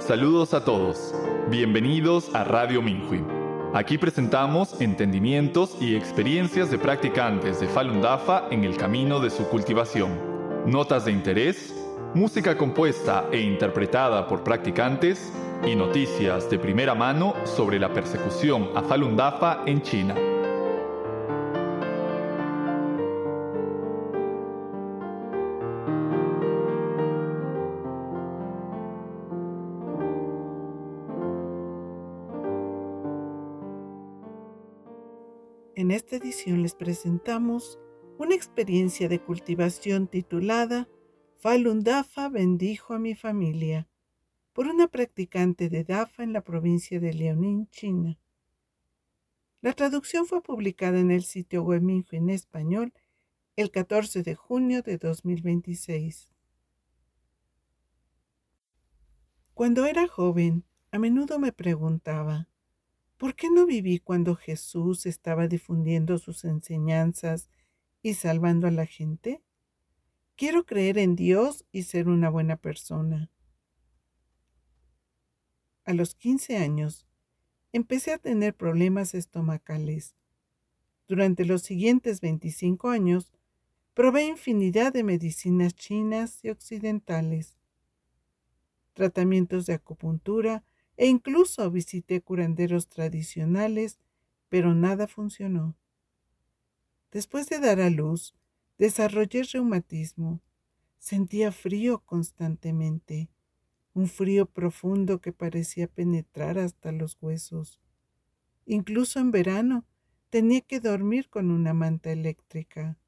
Saludos a todos. Bienvenidos a Radio Minhui. Aquí presentamos entendimientos y experiencias de practicantes de Falun Dafa en el camino de su cultivación. Notas de interés, música compuesta e interpretada por practicantes y noticias de primera mano sobre la persecución a Falun Dafa en China. En esta edición les presentamos una experiencia de cultivación titulada Falun Dafa bendijo a mi familia, por una practicante de Dafa en la provincia de Liaoning, China. La traducción fue publicada en el sitio web Minhui en español el 14 de junio de 2026. Cuando era joven, a menudo me preguntaba, ¿por qué no viví cuando Jesús estaba difundiendo sus enseñanzas y salvando a la gente? Quiero creer en Dios y ser una buena persona. A los 15 años, empecé a tener problemas estomacales. Durante los siguientes 25 años, probé infinidad de medicinas chinas y occidentales, tratamientos de acupuntura e incluso visité curanderos tradicionales, pero nada funcionó. Después de dar a luz, desarrollé reumatismo. Sentía frío constantemente, un frío profundo que parecía penetrar hasta los huesos. Incluso en verano tenía que dormir con una manta eléctrica.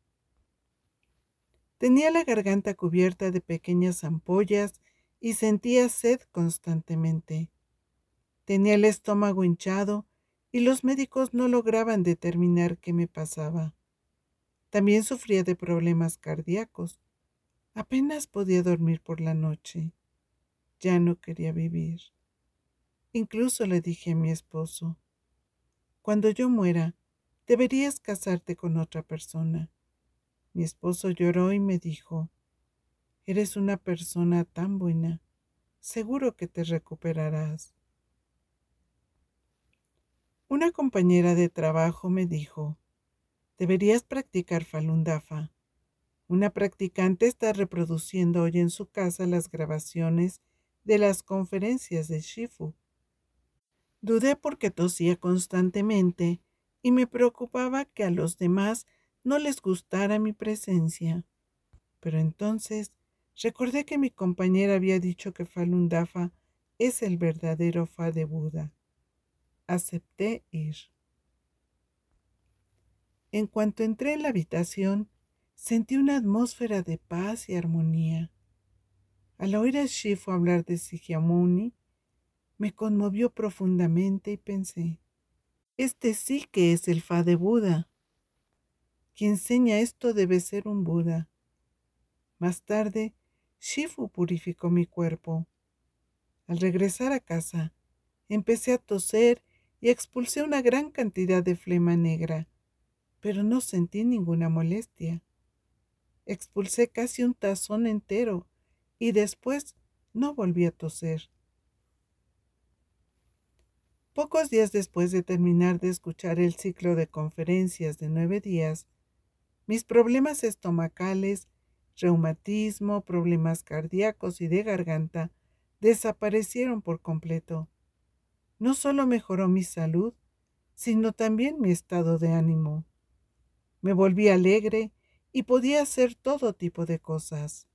Tenía la garganta cubierta de pequeñas ampollas y sentía sed constantemente. Tenía el estómago hinchado y los médicos no lograban determinar qué me pasaba. También sufría de problemas cardíacos. Apenas podía dormir por la noche. Ya no quería vivir. Incluso le dije a mi esposo, cuando yo muera, deberías casarte con otra persona. Mi esposo lloró y me dijo, eres una persona tan buena, seguro que te recuperarás. Una compañera de trabajo me dijo, deberías practicar Falun Dafa. Una practicante está reproduciendo hoy en su casa las grabaciones de las conferencias de Shifu. Dudé porque tosía constantemente y me preocupaba que a los demás no les gustara mi presencia. Pero entonces recordé que mi compañera había dicho que Falun Dafa es el verdadero Fa de Buda. Acepté ir. En cuanto entré en la habitación, sentí una atmósfera de paz y armonía. Al oír a Shifu hablar de Sikyamuni, me conmovió profundamente y pensé, este sí que es el Fa de Buda. Quien enseña esto debe ser un Buda. Más tarde, Shifu purificó mi cuerpo. Al regresar a casa, empecé a toser y expulsé una gran cantidad de flema negra, pero no sentí ninguna molestia. Expulsé casi un tazón entero y después no volví a toser. Pocos días después de terminar de escuchar el ciclo de conferencias de 9 días, mis problemas estomacales, reumatismo, problemas cardíacos y de garganta desaparecieron por completo. No solo mejoró mi salud, sino también mi estado de ánimo. Me volví alegre y podía hacer todo tipo de cosas.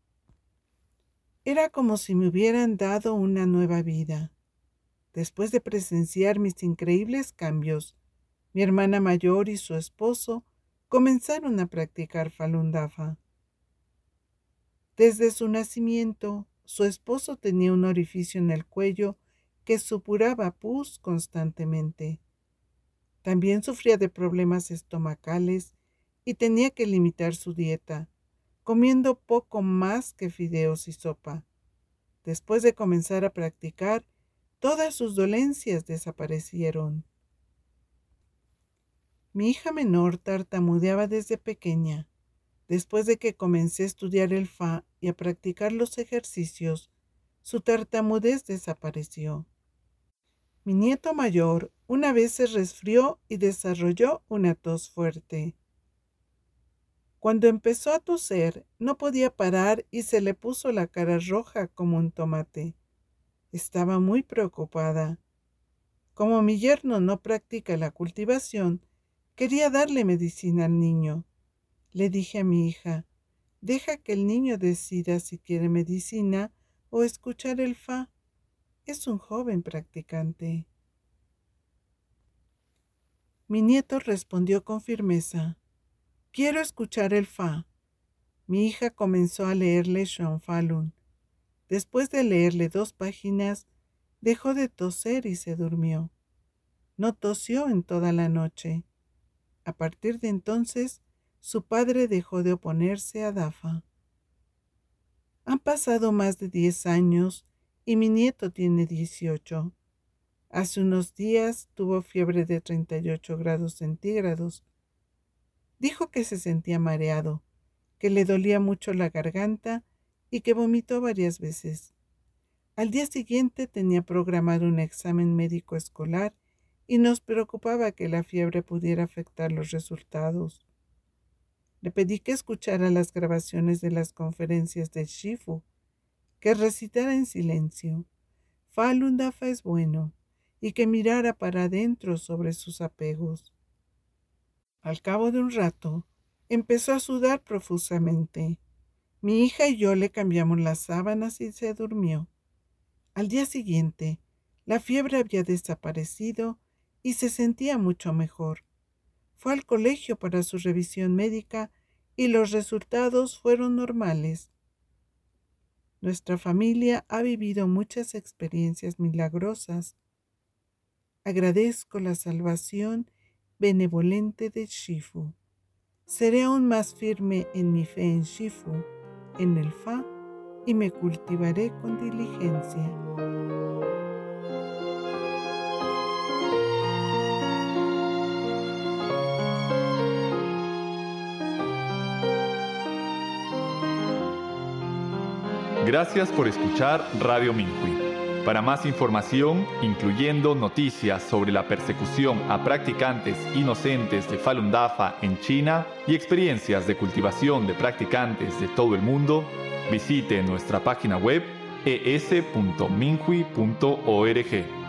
Era como si me hubieran dado una nueva vida. Después de presenciar mis increíbles cambios, mi hermana mayor y su esposo comenzaron a practicar Falun Dafa. Desde su nacimiento, su esposo tenía un orificio en el cuello que supuraba pus constantemente. También sufría de problemas estomacales y tenía que limitar su dieta, comiendo poco más que fideos y sopa. Después de comenzar a practicar, todas sus dolencias desaparecieron. Mi hija menor tartamudeaba desde pequeña. Después de que comencé a estudiar el Fa y a practicar los ejercicios, Su tartamudez desapareció. Mi nieto mayor una vez se resfrió y desarrolló una tos fuerte. Cuando empezó a toser, no podía parar y se le puso la cara roja como un tomate. Estaba muy preocupada. Como mi yerno no practica la cultivación, quería darle medicina al niño. Le dije a mi hija, deja que el niño decida si quiere medicina o escuchar el fa. Es un joven practicante. Mi nieto respondió con firmeza, quiero escuchar el fa. Mi hija comenzó a leerle Sean Falun. Después de leerle 2 páginas, dejó de toser y se durmió. No tosió en toda la noche. A partir de entonces, su padre dejó de oponerse a Dafa. Han pasado más de 10 años y mi nieto tiene 18. Hace unos días tuvo fiebre de 38 grados centígrados. Dijo que se sentía mareado, que le dolía mucho la garganta y que vomitó varias veces. Al día siguiente tenía programado un examen médico escolar y nos preocupaba que la fiebre pudiera afectar los resultados. Le pedí que escuchara las grabaciones de las conferencias de Shifu, que recitara en silencio. Falun Dafa es bueno, y que mirara para adentro sobre sus apegos. Al cabo de un rato, empezó a sudar profusamente. Mi hija y yo le cambiamos las sábanas y se durmió. Al día siguiente, la fiebre había desaparecido y se sentía mucho mejor. Fue al colegio para su revisión médica y los resultados fueron normales. Nuestra familia ha vivido muchas experiencias milagrosas. Agradezco la salvación benevolente de Shifu. Seré aún más firme en mi fe en Shifu, en el Fa, y me cultivaré con diligencia. Gracias por escuchar Radio Minhui. Para más información, incluyendo noticias sobre la persecución a practicantes inocentes de Falun Dafa en China y experiencias de cultivación de practicantes de todo el mundo, visite nuestra página web es.minhui.org.